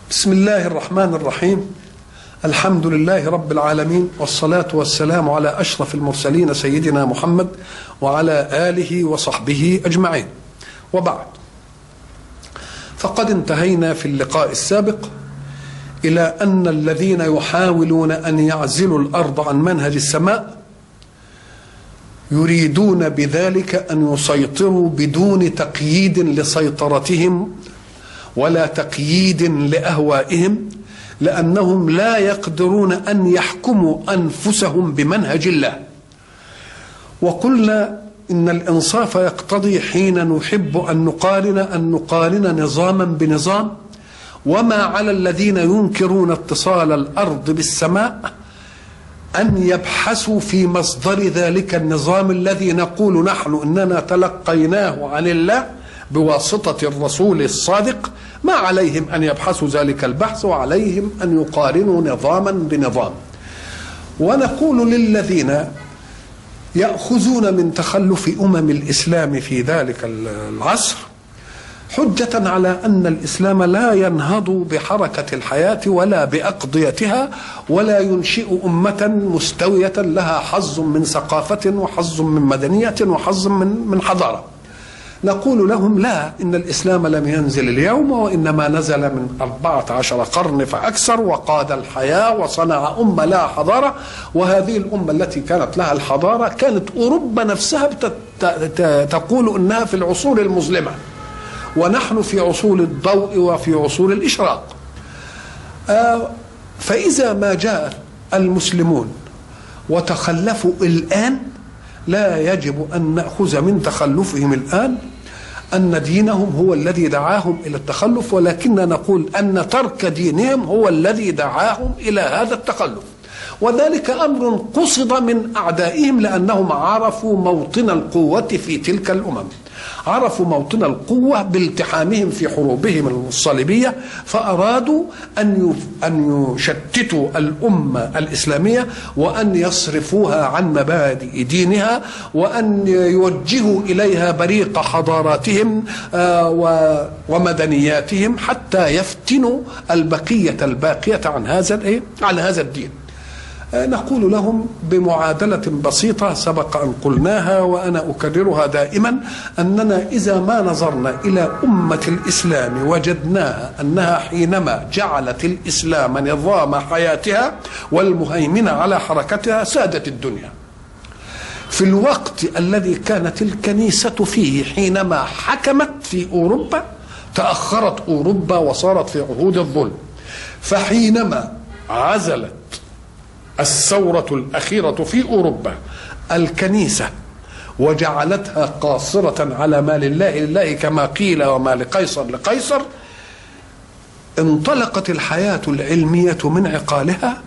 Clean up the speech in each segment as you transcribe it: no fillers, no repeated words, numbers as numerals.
بسم الله الرحمن الرحيم. الحمد لله رب العالمين، والصلاة والسلام على أشرف المرسلين سيدنا محمد وعلى آله وصحبه أجمعين، وبعد. فقد انتهينا في اللقاء السابق إلى أن الذين يحاولون أن يعزلوا الأرض عن منهج السماء يريدون بذلك أن يسيطروا بدون تقييد لسيطرتهم ولا تقييد لأهوائهم، لأنهم لا يقدرون أن يحكموا أنفسهم بمنهج الله. وقلنا إن الإنصاف يقتضي حين نحب أن نقارن نظاما بنظام، وما على الذين ينكرون اتصال الأرض بالسماء أن يبحثوا في مصدر ذلك النظام الذي نقول نحن إننا تلقيناه عن الله بواسطة الرسول الصادق. ما عليهم أن يبحثوا ذلك البحث، وعليهم أن يقارنوا نظاما بنظام. ونقول للذين يأخذون من تخلف الإسلام في ذلك العصر حجة على أن الإسلام لا ينهض بحركة الحياة ولا بأقضيتها، ولا ينشئ أمة مستوية لها حظ من ثقافة وحظ من مدنية وحظ من حضارة. نقول لهم لا، إن الإسلام لم ينزل اليوم، وإنما نزل من 14 قرن فأكثر، وقاد الحياة وصنع أمة لها حضارة. وهذه الأمة التي كانت لها الحضارة كانت أوروبا نفسها تقول إنها في العصور المظلمة، ونحن في عصور الضوء وفي عصور الإشراق. فإذا ما جاء المسلمون وتخلفوا الآن، لا يجب أن نأخذ من تخلفهم الآن أن دينهم هو الذي دعاهم إلى التخلف، ولكننا نقول أن ترك دينهم هو الذي دعاهم إلى هذا التخلف. وذلك أمر قصد من أعدائهم، لأنهم عرفوا موطن القوة في تلك الأمم، عرفوا موطن القوة بالتحامهم في حروبهم الصليبية، فأرادوا أن يشتتوا الأمة الإسلامية، وأن يصرفوها عن مبادئ دينها، وأن يوجهوا إليها بريق حضاراتهم ومدنياتهم، حتى يفتنوا البقية الباقية عن هذا الدين. نقول لهم بمعادلة بسيطة سبق أن قلناها وأنا أكررها دائما، أننا إذا ما نظرنا إلى أمة الإسلام وجدناها أنها حينما جعلت الإسلام نظام حياتها والمهيمن على حركتها سادت الدنيا. في الوقت الذي كانت الكنيسة فيه حينما حكمت في أوروبا تأخرت أوروبا وصارت في عهود الظلم. فحينما عزلت الثورة الأخيرة في أوروبا الكنيسة وجعلتها قاصرة على ما لله كما قيل، وما لقيصر لقيصر، انطلقت الحياة العلمية من عقالها،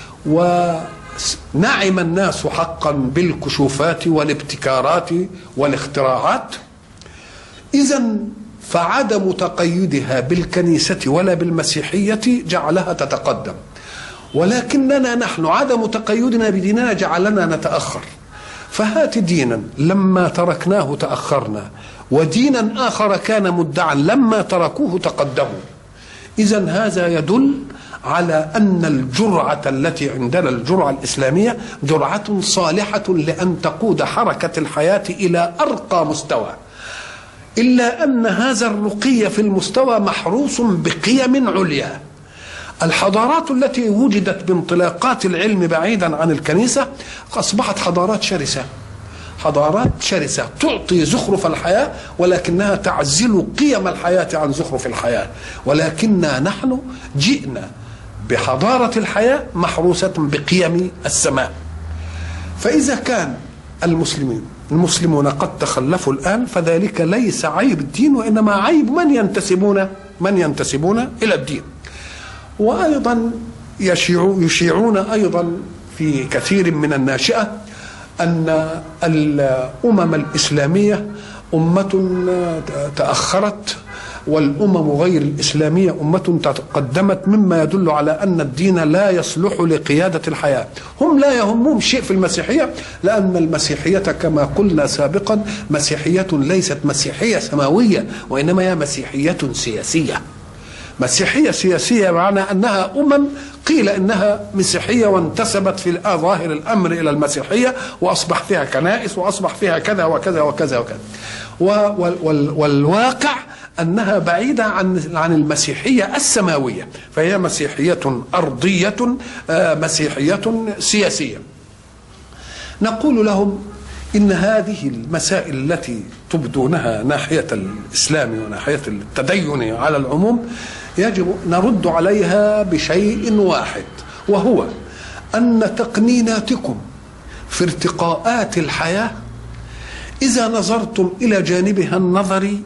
ونعم الناس حقا بالكشوفات والابتكارات والاختراعات. إذن فعدم تقيدها بالكنيسة ولا بالمسيحية جعلها تتقدم، ولكننا نحن عدم تقيدنا بديننا جعلنا نتأخر. فهات دينا لما تركناه تأخرنا، ودينا آخر كان مدعا لما تركوه تقدموا. إذن هذا يدل على أن الجرعة التي عندنا، الجرعة الإسلامية، جرعة صالحة لأن تقود حركة الحياة إلى أرقى مستوى، إلا أن هذا الرقي في المستوى محروس بقيم عليا. الحضارات التي وجدت بانطلاقات العلم بعيدا عن الكنيسة أصبحت حضارات شرسة، حضارات شرسة تعطي زخرف الحياة، ولكنها تعزل قيم الحياة عن زخرف الحياة. ولكننا نحن جئنا بحضارة الحياة محروسة بقيم السماء. فإذا كان المسلمون قد تخلفوا الآن، فذلك ليس عيب الدين، وإنما عيب من ينتسبون إلى الدين. وأيضا يشيعون أيضا في كثير من الناشئة أن الأمم الإسلامية أمة تأخرت، والأمم غير الإسلامية أمة تقدمت، مما يدل على أن الدين لا يصلح لقيادة الحياة. هم لا يهمهم شيء في المسيحية، لأن المسيحية كما قلنا سابقا مسيحية ليست مسيحية سماوية، وإنما هي مسيحية سياسية. مسيحية سياسية معنى أنها قيل إنها مسيحية وانتسبت في ظاهر الأمر إلى المسيحية، وأصبح فيها كنائس وأصبح فيها كذا وكذا وكذا وكذا. والواقع أنها بعيدة عن المسيحية السماوية، فهي مسيحية أرضية، مسيحية سياسية. نقول لهم إن هذه المسائل التي تبدونها ناحية الإسلام وناحية التدين على العموم يجب نرد عليها بشيء واحد، وهو أن تقنيناتكم في ارتقاءات الحياة إذا نظرتم إلى جانبها النظري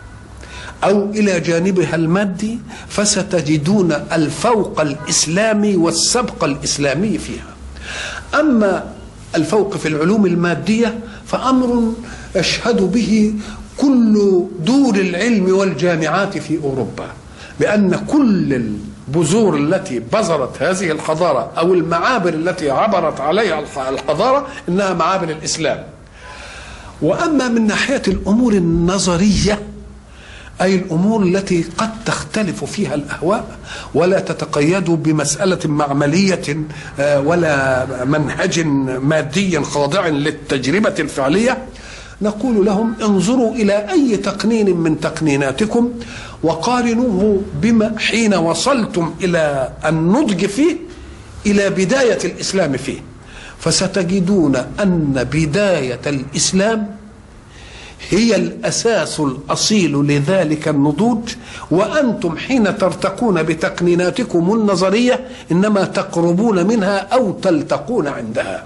أو إلى جانبها المادي فستجدون الفوق الإسلامي والسبق الإسلامي فيها. أما الفوق في العلوم المادية فأمر يشهد به كل دور العلم والجامعات في أوروبا، بأن كل البذور التي بذرت هذه الحضارة أو المعابر التي عبرت عليها الحضارة إنها معابر الإسلام. وأما من ناحية الأمور النظرية أي الأمور التي قد تختلف فيها الأهواء ولا تتقيد بمسألة معملية ولا منهج مادي خاضع للتجربة الفعلية، نقول لهم انظروا إلى أي تقنين من تقنيناتكم وقارنوه بما حين وصلتم إلى النضج فيه إلى بداية الإسلام فيه، فستجدون أن بداية الإسلام هي الأساس الأصيل لذلك النضوج، وأنتم حين ترتقون بتقنيناتكم النظرية إنما تقربون منها أو تلتقون عندها.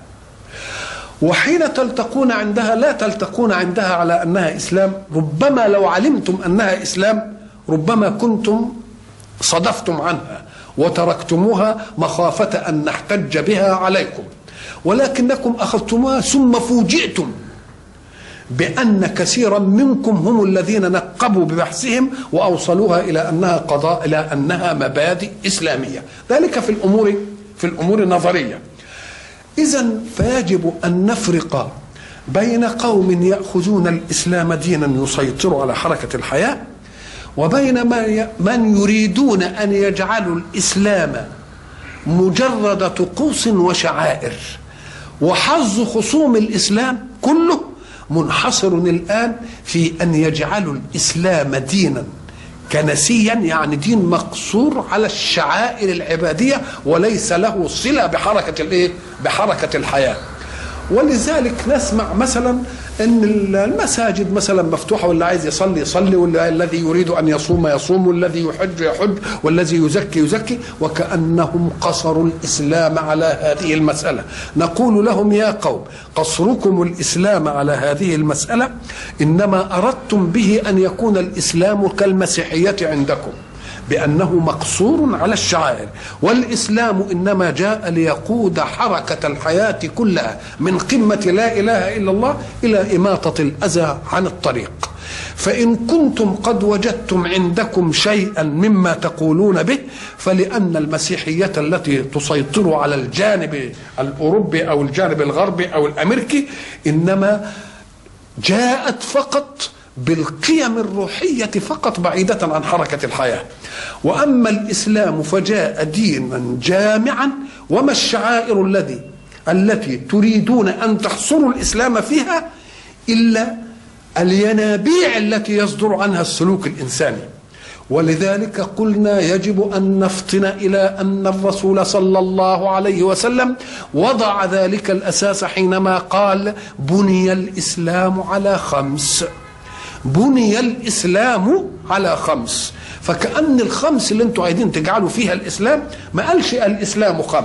وحين تلتقون عندها لا تلتقون عندها على أنها إسلام، ربما لو علمتم أنها إسلام ربما كنتم صدفتم عنها وتركتموها مخافة أن نحتج بها عليكم، ولكنكم أخذتموها ثم فوجئتم بأن كثيرا منكم هم الذين نقبوا ببحثهم وأوصلوها إلى أنها قضاء، إلى أنها مبادئ إسلامية، ذلك في الأمور النظرية. إذن فيجب أن نفرق بين قوم يأخذون الإسلام دينا يسيطر على حركة الحياة، وبين من يريدون أن يجعلوا الإسلام مجرد طقوس وشعائر. وحظ خصوم الإسلام كله منحصر الآن في أن يجعلوا الإسلام دينا كنسيا، يعني دين مقصور على الشعائر العبادية وليس له صلة بحركة الحياة. ولذلك نسمع مثلا ان المساجد مثلا مفتوحه، واللي عايز يصلي يصلي، والذي يريد ان يصوم يصوم، والذي يحج يحج، والذي يزكي يزكي، وكأنهم قصروا الإسلام على هذه المسألة. نقول لهم يا قوم قصركم الإسلام على هذه المسألة إنما أردتم به أن يكون الإسلام كالمسيحية عندكم بأنه مقصور على الشعائر، والإسلام إنما جاء ليقود حركة الحياة كلها من قمة لا إله إلا الله إلى إماطة الأذى عن الطريق. فإن كنتم قد وجدتم عندكم شيئا مما تقولون به فلأن المسيحية التي تسيطر على الجانب الأوروبي أو الجانب الغربي أو الأمريكي إنما جاءت فقط بالقيم الروحية فقط بعيدة عن حركة الحياة. وأما الإسلام فجاء دينا جامعا، وما الشعائر التي تريدون أن تحصروا الإسلام فيها إلا الينابيع التي يصدر عنها السلوك الإنساني. ولذلك قلنا يجب أن نفطن إلى أن الرسول صلى الله عليه وسلم وضع ذلك الأساس حينما قال بني الإسلام على 5. بني الإسلام على 5، فكأن ال5 اللي انتوا عايزين تجعلوا فيها الإسلام ما قالش الإسلام 5،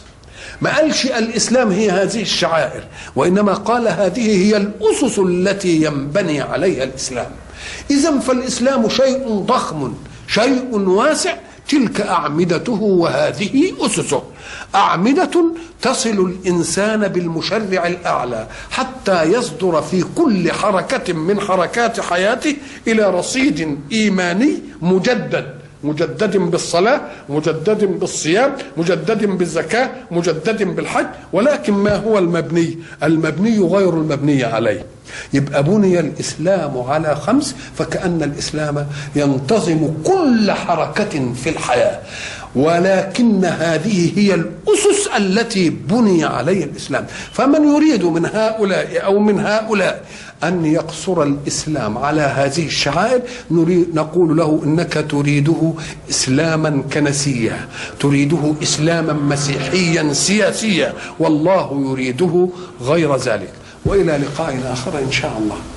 ما قالش الإسلام هي هذه الشعائر، وإنما قال هذه هي الأسس التي ينبني عليها الإسلام. إذن فالإسلام شيء ضخم شيء واسع، تلك أعمدته وهذه أسسه، أعمدة تصل الإنسان بالمشرع الأعلى حتى يصدر في كل حركة من حركات حياته إلى رصيد إيماني مجدد مجدد بالصلاة، مجدد بالصيام، مجدد بالزكاة، مجدد بالحج، ولكن ما هو المبني؟ المبني غير المبني عليه. يبقى بني الإسلام على 5، فكأن الإسلام ينتظم كل حركة في الحياة، ولكن هذه هي الأسس التي بني عليها الإسلام. فمن يريد من هؤلاء أو من هؤلاء أن يقصر الإسلام على هذه الشعائر نقول له إنك تريده إسلاما كنسيا، تريده إسلاما مسيحيا سياسيا، والله يريده غير ذلك. وإلى لقاء آخر إن شاء الله.